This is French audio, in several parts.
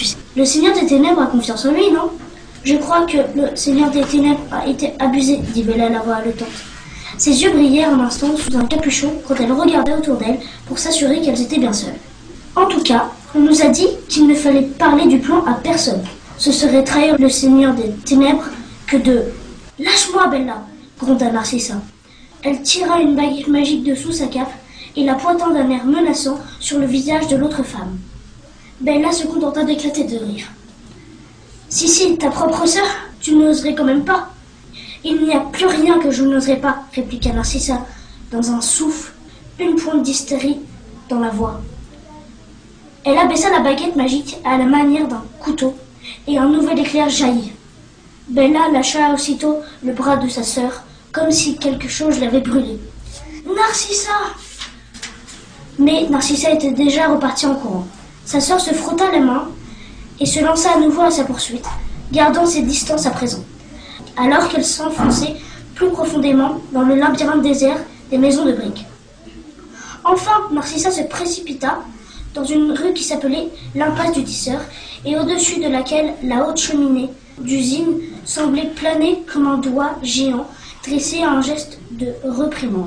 tu sais, le Seigneur des Ténèbres a confiance en lui, non? Je crois que le Seigneur des Ténèbres a été abusé, dit Bella la voix haletante. Ses yeux brillaient un instant sous un capuchon quand elle regardait autour d'elle pour s'assurer qu'elles étaient bien seules. En tout cas, on nous a dit qu'il ne fallait parler du plan à personne. Ce serait trahir le Seigneur des Ténèbres que de... « Lâche-moi, Bella !» gronda Narcissa. Elle tira une baguette magique de sous sa cape et la pointa d'un air menaçant sur le visage de l'autre femme. Bella se contenta d'éclater de rire. « Si, ta propre sœur, tu n'oserais quand même pas. » « Il n'y a plus rien que je n'oserais pas, » répliqua Narcissa, dans un souffle, une pointe d'hystérie dans la voix. Elle abaissa la baguette magique à la manière d'un couteau, et un nouvel éclair jaillit. Bella lâcha aussitôt le bras de sa sœur, comme si quelque chose l'avait brûlée. « Narcissa !» Mais Narcissa était déjà repartie en courant. Sa sœur se frotta les mains et se lança à nouveau à sa poursuite, gardant ses distances à présent. Alors qu'elle s'enfonçait plus profondément dans le labyrinthe désert des maisons de briques. Enfin, Narcissa se précipita dans une rue qui s'appelait l'impasse du tisseur et au-dessus de laquelle la haute cheminée d'usine semblait planer comme un doigt géant dressé à un geste de reprimande.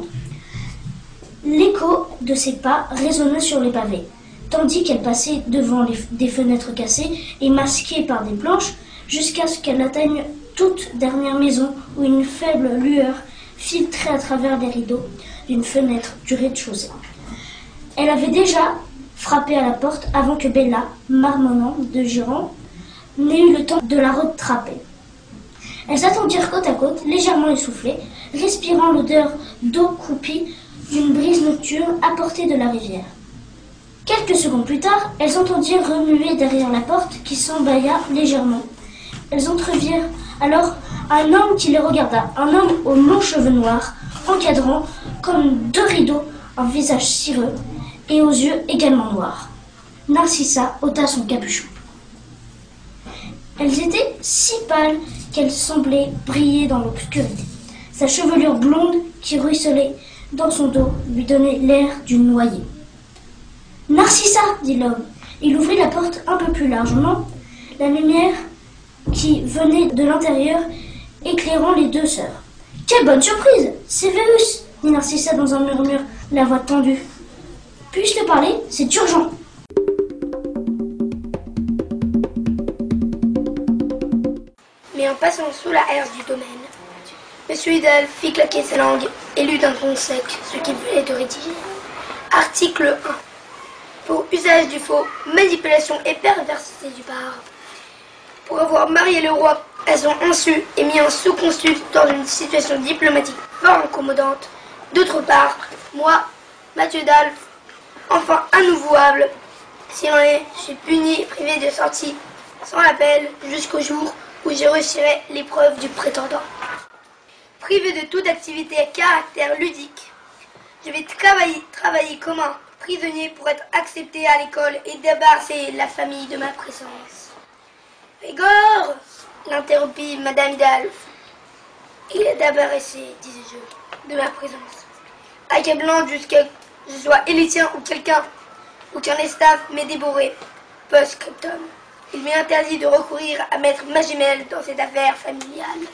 L'écho de ses pas résonna sur les pavés, tandis qu'elle passait devant des fenêtres cassées et masquées par des planches jusqu'à ce qu'elle atteigne toute dernière maison où une faible lueur filtrait à travers les rideaux d'une fenêtre du rez-de-chaussée. Elle avait déjà frappé à la porte avant que Bella, marmonnant de jurant, n'ait eu le temps de la rattraper. Elles attendirent côte à côte, légèrement essoufflées, respirant l'odeur d'eau croupie d'une brise nocturne apportée de la rivière. Quelques secondes plus tard, elles entendirent remuer derrière la porte qui s'embaya légèrement. Elles entrevirent alors un homme qui les regarda, un homme aux longs cheveux noirs, encadrant comme deux rideaux un visage cireux et aux yeux également noirs. Narcissa ôta son capuchon. Elles étaient si pâles qu'elles semblaient briller dans l'obscurité. Sa chevelure blonde qui ruisselait dans son dos lui donnait l'air d'une noyée. « Narcissa !» dit l'homme. Il ouvrit la porte un peu plus largement. La lumière qui venait de l'intérieur éclairant les deux sœurs. « Quelle bonne surprise! Sévérus !» dit Narcissa dans un murmure, la voix tendue. « Puis-je te parler? C'est urgent !» Mais en passant sous la herse du domaine, M. Idal fit claquer sa langue et lut d'un ton sec ce qu'il venait de rédiger. Article 1. Pour usage du faux, manipulation et perversité du parent. Pour avoir marié le roi, elles ont insu et mis un sous-consul dans une situation diplomatique fort incommodante. D'autre part, moi, Mathieu Dalph, enfin inoubliable, s'il en est, je suis puni et privé de sortie, sans appel, jusqu'au jour où je réussirai l'épreuve du prétendant. Privé de toute activité à caractère ludique, je vais travailler comme un prisonnier pour être accepté à l'école et débarrasser la famille de ma présence. Rigor, l'interrompit Madame Idalf. Il est débarrassé, disais-je, de ma présence. Accablant jusqu'à ce que je sois élitien ou qu'un estaf m'ait dévoré. Post-scriptum. Il m'est interdit de recourir à maître Magimel dans cette affaire familiale.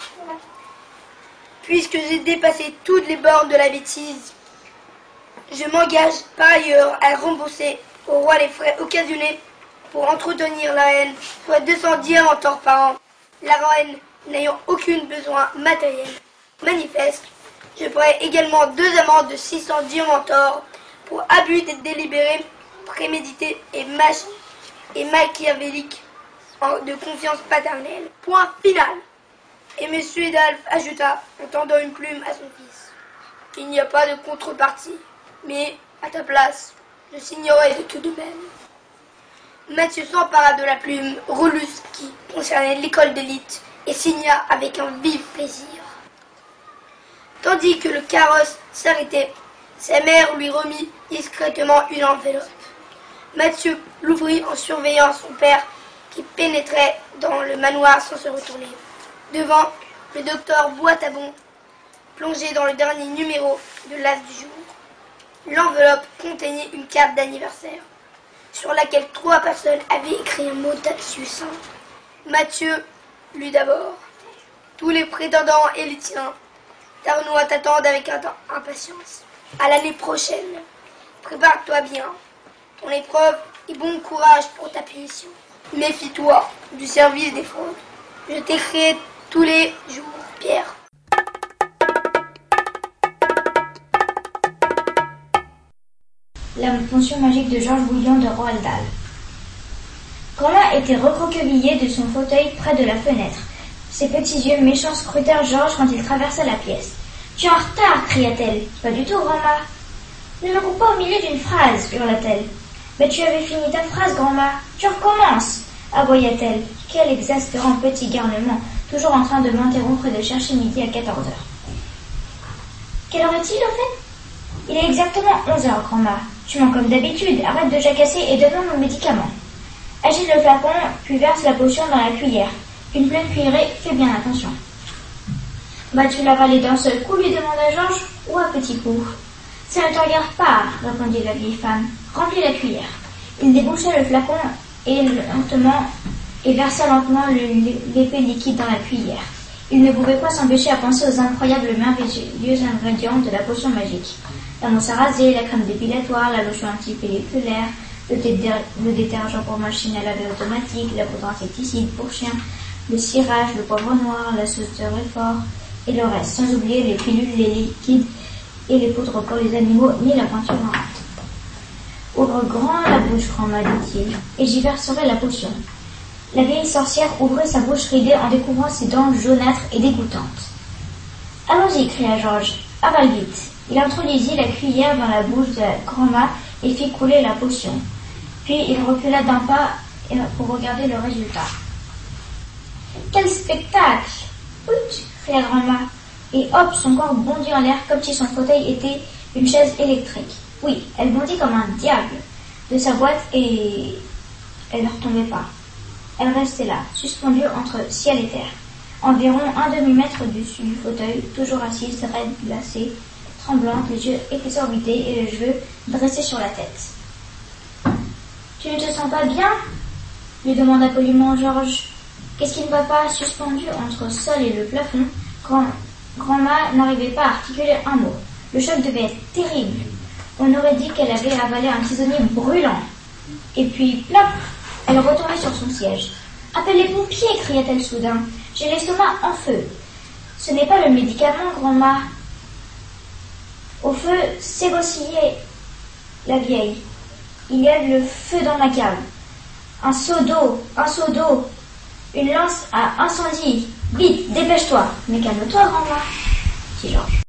Puisque j'ai dépassé toutes les bornes de la bêtise, je m'engage par ailleurs à rembourser au roi les frais occasionnés pour entretenir la haine, soit 200 diamantors par an, la reine n'ayant aucun besoin matériel manifeste. Je ferai également 2 amendes de 600 diamantors pour abus délibéré, prémédité et machiavélique de confiance paternelle. Point final. Et M. Idalf ajouta, en tendant une plume à son fils. Il n'y a pas de contrepartie, mais, à ta place, je signerai de tout de même. Mathieu s'empara de la plume relut ce qui concernait l'école d'élite et signa avec un vif plaisir. Tandis que le carrosse s'arrêtait, sa mère lui remit discrètement une enveloppe. Mathieu l'ouvrit en surveillant son père qui pénétrait dans le manoir sans se retourner. Devant, le docteur Boitabon, plongé dans le dernier numéro de l'As du jour. L'enveloppe contenait une carte d'anniversaire. sur laquelle 3 personnes avaient écrit un mot succinct. Mathieu lut d'abord. Tous les prétendants et les tiens, Tarnois t'attendent avec impatience. À l'année prochaine. Prépare-toi bien. Ton épreuve et bon courage pour ta punition. Méfie-toi du service des fraudes. Je t'écris tous les jours, Pierre. La potion magique de Georges Bouillon de Roald Dahl. Grandma était recroquevillée de son fauteuil près de la fenêtre. Ses petits yeux méchants scrutèrent Georges quand il traversa la pièce. « Tu es en retard !» cria-t-elle. « Pas du tout, Grandma. »« Ne me coupe pas au milieu d'une phrase !» hurla-t-elle. « Mais tu avais fini ta phrase, Grandma. Tu recommences !» aboya-t-elle. Quel exaspérant petit garnement, toujours en train de m'interrompre et de chercher midi à 14h. Quelle heure est-il, au fait ? Il est exactement 11h, Grandma. Tu mens comme d'habitude. Arrête de jacasser et donne-moi mon médicament. Agite le flacon, puis verse la potion dans la cuillère. Une pleine cuillerée, fais bien attention. Vas-tu l'avaler d'un seul coup, lui demanda Georges, ou à petits coups. Ça ne te regarde pas, répondit la vieille femme. Remplis la cuillère. Il déboucha le flacon et versa lentement l'épais liquide dans la cuillère. Il ne pouvait pas s'empêcher à penser aux incroyables merveilleux ingrédients de la potion magique. La mousse à raser, la crème dépilatoire, la lotion antipelliculaire, le détergent pour machine à laver automatique, la poudre insecticide pour chien, le cirage, le poivre noir, la sauce de réfort et le reste, sans oublier les pilules, les liquides et les poudres pour les animaux, ni la peinture marrante. Ouvre grand la bouche, Grandma, dit-il, et j'y verserai la potion. La vieille sorcière ouvrit sa bouche ridée en découvrant ses dents jaunâtres et dégoûtantes. Allons-y, cria Georges, avale vite. Il introduisit la cuillère dans la bouche de Grandma et fit couler la potion. Puis il recula d'un pas pour regarder le résultat. Quel spectacle! Ouch! Cria Grandma. Et hop, son corps bondit en l'air comme si son fauteuil était une chaise électrique. Oui, elle bondit comme un diable de sa boîte et elle ne retombait pas. Elle restait là, suspendue entre ciel et terre, environ un demi-mètre au-dessus du fauteuil, toujours assise, raide, glacée, tremblante, les yeux exorbités et les cheveux dressés sur la tête. « Tu ne te sens pas bien ?» lui demanda poliment Georges. « Qu'est-ce qui ne va pas ?» Suspendu entre le sol et le plafond, Grandma n'arrivait pas à articuler un mot. Le choc devait être terrible. On aurait dit qu'elle avait avalé un tisonnier brûlant. Et puis, plop, elle retournait sur son siège. « Appelle les pompiers !» cria-t-elle soudain. « J'ai l'estomac en feu. »« Ce n'est pas le médicament, Grandma. » Au feu s'égosillait la vieille. « Il y a le feu dans ma cave. Un seau d'eau, une lance à incendie. Vite, dépêche-toi. »« Mais calme-toi, Grandma, dit Georges.